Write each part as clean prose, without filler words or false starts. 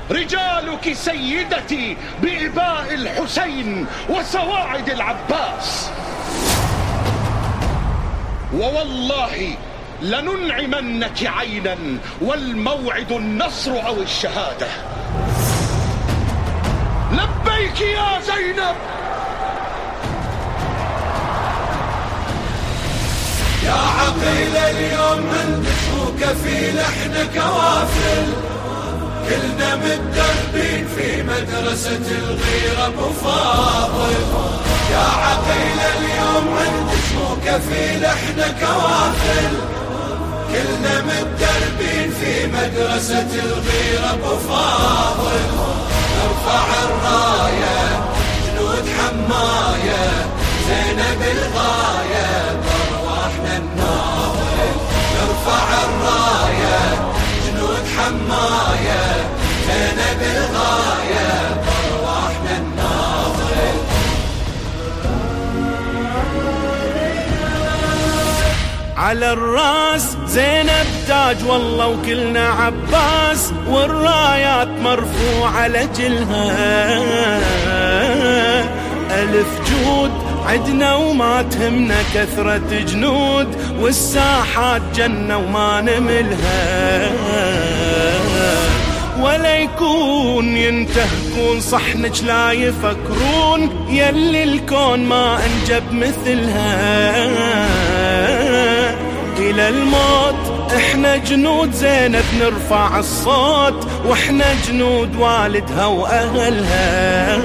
رجالك سيدتي بإباء الحسين وسواعد العباس، ووالله لننعمنك عينا والموعد النصر أو الشهادة. لبيك يا زينب. يا عقيل اليوم هندس وكفيل احنا كوافل، كلنا متدربين في مدرسة الغيرة ابو فاضل. يا عقيل اليوم هندس وكفيل احنا كوافل، كلنا متدربين في مدرسة الغيرة ابو فاضل. نرفع الراية جنود حماية، زينب الغاية بارواحنا الناضل. نرفع الراية جنود حماية، زينب الغاية بارواحنا الناضل. على الراس زينب تاج والله وكلنا عباس، والرايات مرفوعة لجلها. ألف جود عدنا وما تهمنا كثرة جنود، والساحات جنة وما نملها. ولا يكون ينتهكون صحنك لا يفكرون، يلي الكون ما انجب مثلها. إلى الموت احنا جنود زينب نرفع الصوت، واحنا جنود والدها واهلها.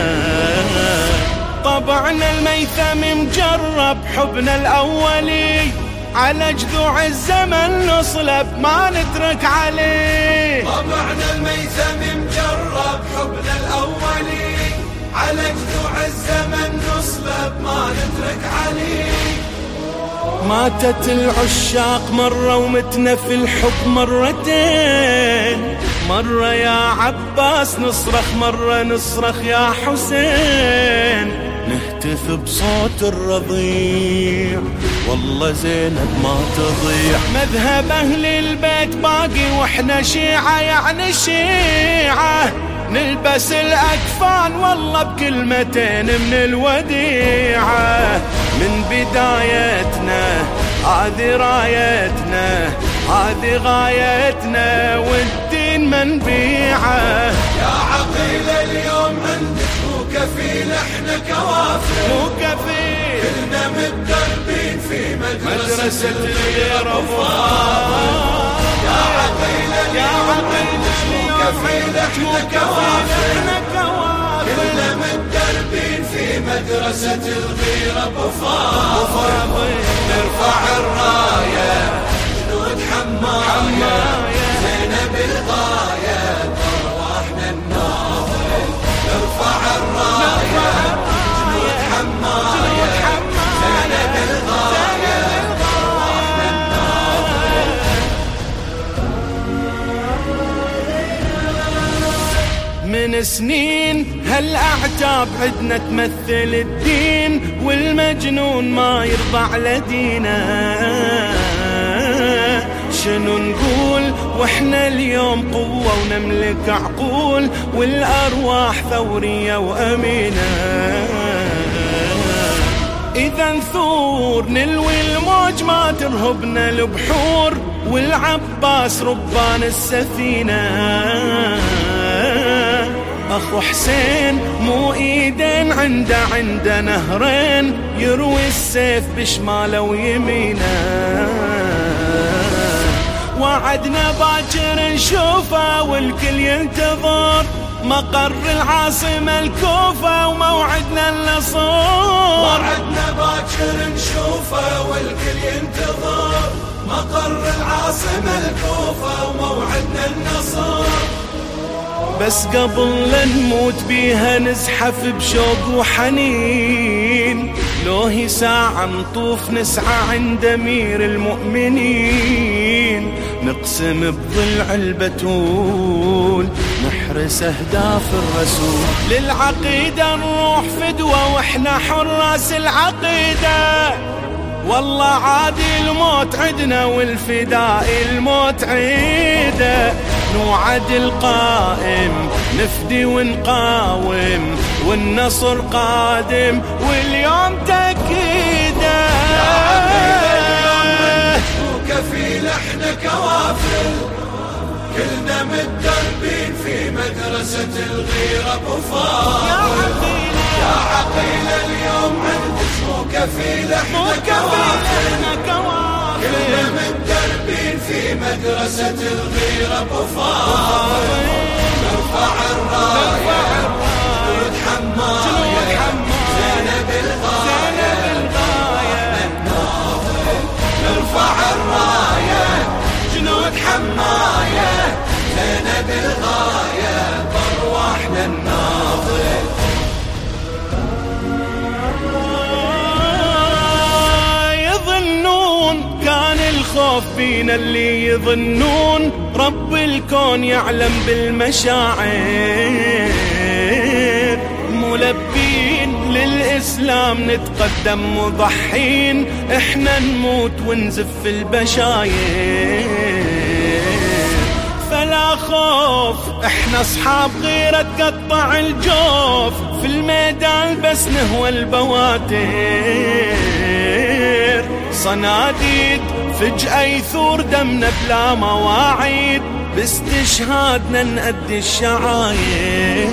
طبعنا الميثم مجرب حبنا الاولي، على جذوع الزمن نصلب ما نترك عليه. طبعنا الميثم مجرب حبنا الاولي، على جذوع الزمن نصلب ما نترك عليه. ماتت العشاق مرة ومتنا في الحب مرتين، مرة يا عباس نصرخ مرة نصرخ يا حسين. نهتف بصوت الرضيع والله زينب ما تضيع. مذهب أهل البيت باقي واحنا شيعة يعني شيعة، نلبس الأكفان والله بكلمتين من الوديعة. من بدايتنا هذه رايتنا، هذه غايتنا والدين منبيعه. يا عقيل اليوم عندك مو كفيل احنا كوافر، مو كفيل كلنا متدربين في مدرسة الغيرة ابو فاضل. يا عقيل اليوم عندك مو كفيل احنا كوافر، كلنا متدربين في مدرسة الغيرة ابو فاضل. نرفع الراية جنود حماية، زينب الغاية بارواحنا الناضل. نرفع الراية جنود حماية، زينب الغاية بارواحنا الناضل. من سنين هالأعتاب عدنا تمثل الدين، والمجنون ما يرضى على دينا. شنو نقول واحنا اليوم قوة ونملك عقول، والأرواح ثورية وأمينة. إذا نثور نلوي الموج ما ترهبنا البحور، والعباس ربان السفينة. أخو حسين مو إيدين عنده نهرين، يروي السيف بشماله ويمينه. وعدنا باكر نشوفه والكل ينتظر، مقر العاصمة الكوفة وموعدنا النصر. وعدنا باكر نشوفه والكل ينتظر، مقر العاصمة الكوفة وموعدنا النصر. بس قبل لا نموت بيها نزحف بشوق وحنين، لو هي ساعة نطوف نسعى عند أمير المؤمنين. نقسم بضلع البتول نحرس أهداف الرسول، للعقيدة نروح فدوة وإحنا حراس العقيدة. والله عادي الموت عدنا والفداء الموت عيده. نوعد القائم نفدي ونقاوم والنصر قادم واليوم تأكيده. وكفيل احنا كوافر كلنا متدربين في مدرسة الغيرة بفاضل. يا عقيل اليوم عندك مو كفيل احنا كوافر كلنا متدربين في مدرسة الغيرة بفاضل. نرفع الراية جنود حماية زينب الغاية الناضل. نرفع الراية جنود حماية زينب الغاية بأرواحنا الناضل. يظنون كان الخوف بينا اللي يظنون رب الكون يعلم بالمشاعر. ملبين للإسلام نتقدم مضحين احنا نموت ونزف البشاير. فلا خوف احنا اصحاب غيرة تقطع الجوف في الميدان بس نهوى البواتر. صناديد فجأة يثور دمنا بلا مواعيد باستشهادنا نأدي الشعاير.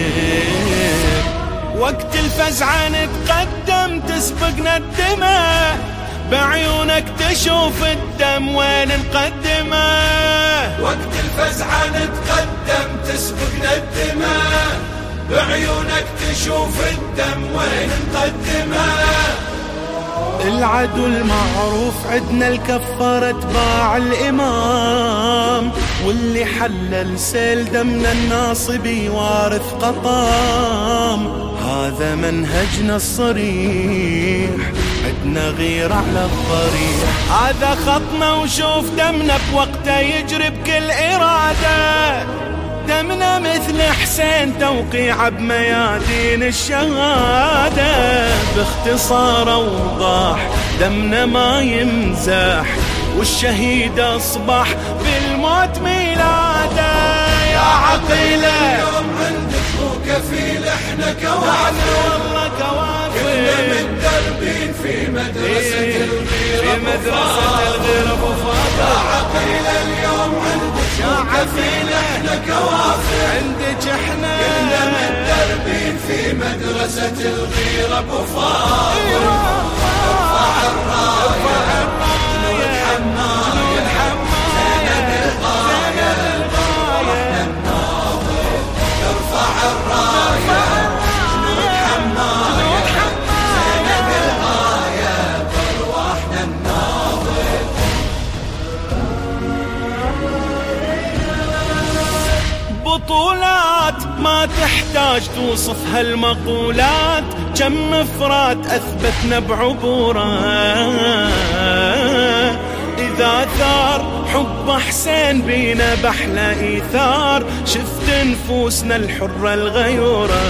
وقت الفزعة نتقدم تسبقنا الدماء بعيونك تشوف الدم وين نقدمه. وقت الفزعة نتقدم تسبقنا الدماء بعيونك تشوف الدم وين نقدمه. العدو المعروف عدنا الكفار اتباع الإمام واللي حلل سيل دمنا الناصبي وارث قطام. هذا منهجنا الصريح عدنا غير على الضريح. هذا خطنا وشوف دمنا بوقته يجري بكل إرادة. دمنا مثل حسين توقيع بميادين الشهادة. باختصار أوضح دمنا ما يمزح والشهيد أصبح بالموت ميلاده. يا عقيلة اليوم عندك مو كفيل احنا كوافر والله كوافر كلنا متدربين في مدرسة الغيرة بفاضل. يا عقيلة اليوم عندك مو كفيل احنا كوافر عندك احنا كلنا متدربين في مدرسة الغيرة بفاضل. ارفع الراية جنود حماية زينب الغاية بأرواحنا الناضل. ارفع الراية جنود حماية زينب الغاية بأرواحنا الناضل. بطولات ما تحتاج توصفها المقولات. كم مفرات أثبتنا بعبوره. إذا ثار حب حسين بينا بحلى إيثار شفت نفوسنا الحرة الغيورة.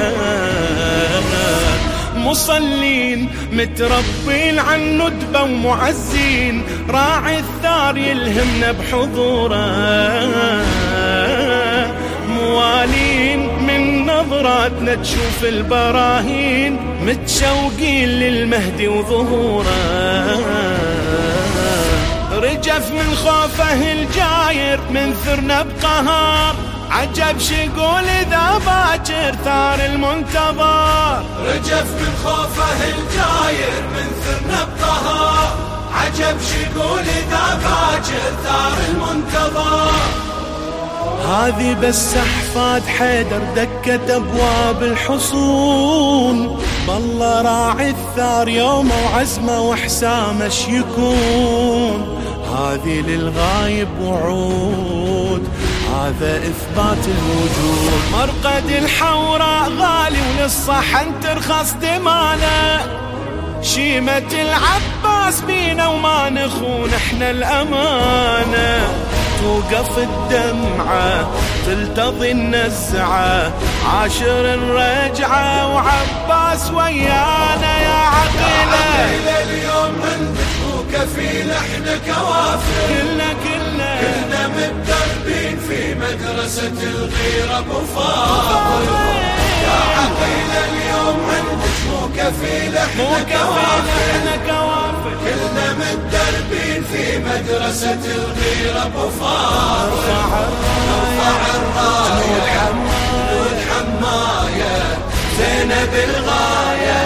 مصلين متربين عن ندبة ومعزين راعي الثار يلهمنا بحضوره. موالين من نظراتنا تشوف البراهين متشوقين للمهدي وظهوره. رجف من خوفه الجاير من ثرنا بقهار. عجب شيقول إذا باكر ثار المنتظر. رجف من خوفه الجاير من ثرنا بقهار. عجب شيقول إذا باكر ثار المنتظر. هذه بس أحفاد حيدر دكت أبواب الحصون. بالله راعي الثار يومه وعزمه وحسامه اش يكون. هذه للغايب وعود هذا إثبات الوجود. مرقد الحوراء غالي وللصحن ترخص دمانه. شيمة العباس بينا وما نخون احنا الأمانة. توقف الدمعة تلتضي النزعة عاشر الرجعة وعباس ويانا. يا عقيلة اليوم عندك مو كفيل احنا كوافر كلنا متدربين في مدرسة الغيرة أبو فاضل. يا عقيل اليوم عندك مو كفيل احنا كوافل، كلنا متدربين في مدرسة الغيرة أبو فاضل. نرفع الراية نود حماية زينب الغاية